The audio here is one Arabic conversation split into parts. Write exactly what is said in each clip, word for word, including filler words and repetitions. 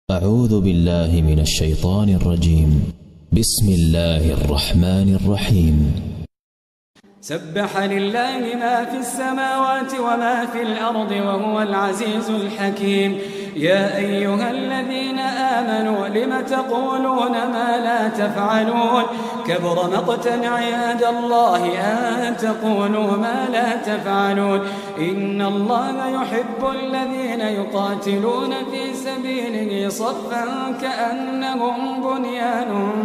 أعوذ بالله من الشيطان الرجيم. بسم الله الرحمن الرحيم. سبح لله ما في السماوات وما في الأرض وهو العزيز الحكيم. يا أيها الذين آمنوا لم تقولون ما لا تفعلون كبر مقتا عند الله أن تقولوا ما لا تفعلون. إن الله يحب الذين يقاتلون في سبيله صفا كأنهم بنيان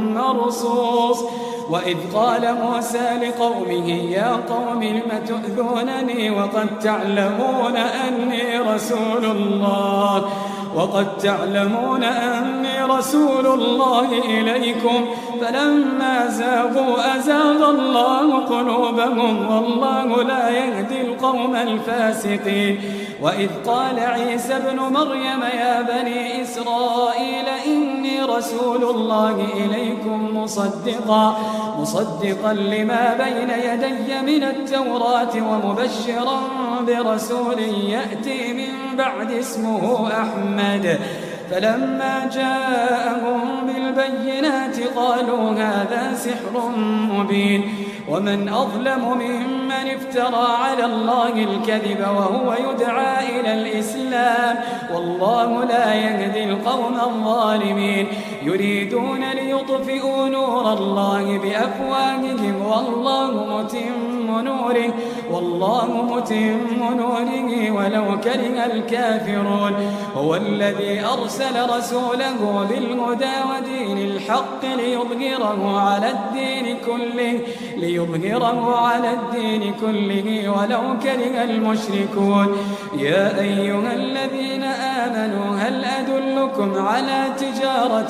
مرصوص. وإذ قال موسى لقومه يا قوم لم تؤذونني وقد تعلمون أني رسول الله وقد تعلمون أني رسول الله إليكم فلما زاغوا أزاغ الله قلوبهم والله لا يهدي القوم الفاسقين. وإذ قال عيسى ابن مريم يا بني إسرائيل إني رسول الله إليكم مصدقا مصدقا لما بين يدي من التوراة ومبشرا برسول يأتي من بعد اسمه أحمد. فلما جاءهم بالبينات قالوا هذا سحر مبين. ومن أظلم ممن افترى على الله الكذب وهو يدعى إلى الإسلام والله لا يهدي القوم الظالمين. يريدون ليطفئوا نور الله بأفواههم والله متم نوره والله متم نوره ولو كره الكافرون. هو الذي أرسل رسوله بالهدى ودين الحق ليظهره على الدين كله ليظهره على الدين كله ولو كره المشركون. يا أيها الذين آمنوا هل أدلكم على تجارة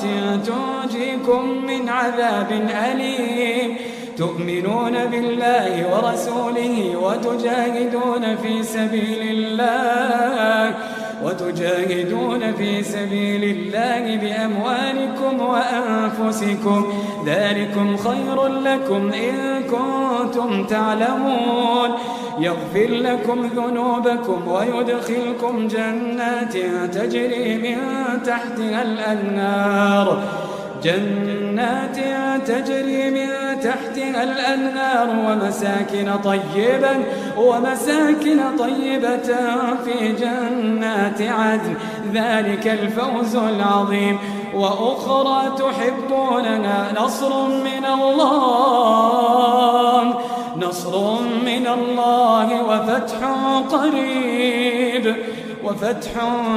تنجيكم من عذاب أليم تؤمنون بالله ورسوله وتجاهدون في سبيل الله وتجاهدون في سبيل الله بأموالكم وأنفسكم ذلكم خير لكم إن كنتم تعلمون. يغفر لكم ذنوبكم ويدخلكم جنات تجري من تحتها الأنهار جنات تجري من تحتها الأنهار ومساكن طيبة ومساكن طيبة في جنات عدن ذلك الفوز العظيم. وأخرى تحبونها نصر من الله نصر من الله وفتح قريب وفتح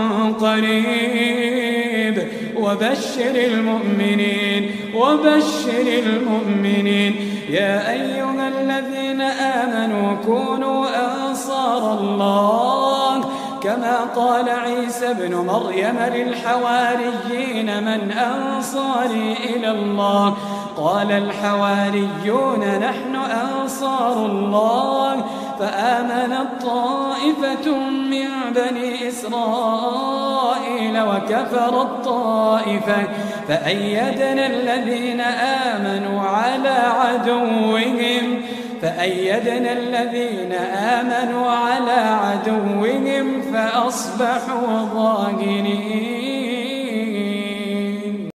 قريب وبشر المؤمنين وبشر المؤمنين. يا أيها الذين آمنوا كونوا أنصار الله كما قال عيسى ابن مريم للحواريين من أنصاري إلى الله قال الحواريون نحن أنصار الله. فآمنت طائفة من بني إسرائيل وكفرت طائفة فأيدنا الذين آمنوا على عدوهم فأيدنا الذين آمنوا على عدوهم فأصبحوا ظاهرين.